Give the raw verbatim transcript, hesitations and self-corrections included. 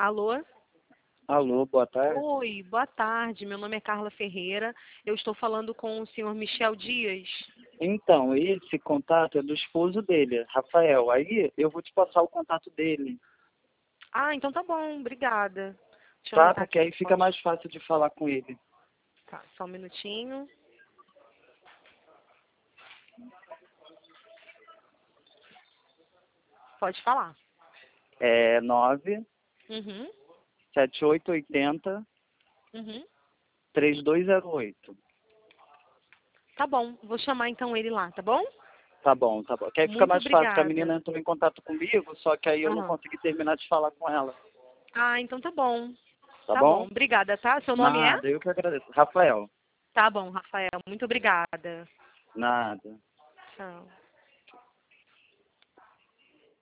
Alô? Alô, boa tarde. Oi, boa tarde. Meu nome é Carla Ferreira. Eu estou falando com o senhor Michel Dias. Então, esse contato é do esposo dele, Rafael. Aí eu vou te passar o contato dele, Ah, então tá bom, obrigada. Deixa eu tá? anotar Porque aqui. aí fica mais fácil de falar com ele. Tá, só um minutinho. Pode falar. É nove Uhum, sete oito oito zero, uhum. três dois zero oito. Tá bom, vou chamar então ele lá, tá bom? Tá bom, tá bom. Que aí fica Muito mais fácil, que a menina obrigada. entrou em contato comigo, só que aí eu não Aham. consegui terminar de falar com ela. Ah, então tá bom. Tá Tá bom, bom? obrigada, tá? Seu nome é? Nada, eu que agradeço. Rafael, Tá bom, Rafael. Muito obrigada. nada. Tchau.